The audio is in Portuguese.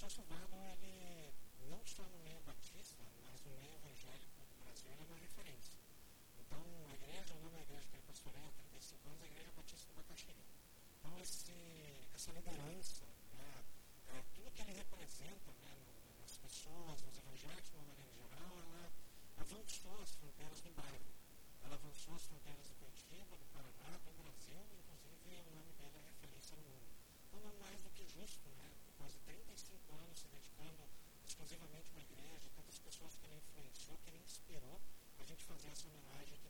pastor Silvano, ele não só no meio batista, mas no meio evangélico do Brasil, ele é uma referência. Então, a igreja, o nome da igreja que ele pastoreia há 35 anos, é a Igreja Batista do Bacaxiri. Então, essa liderança, né, tudo que ele representa, né, nas pessoas, nos evangélicos, de uma maneira geral, ela avançou as fronteiras do bairro. Ela avançou as fronteiras do Curitiba, do Paraná, do Brasil, inclusive o nome dele é referência no mundo. Então, não é mais do que justo, né, depois de 35 anos se dedicando exclusivamente a uma igreja, tantas pessoas que ele influenciou, que ele inspirou, a gente fazer essa homenagem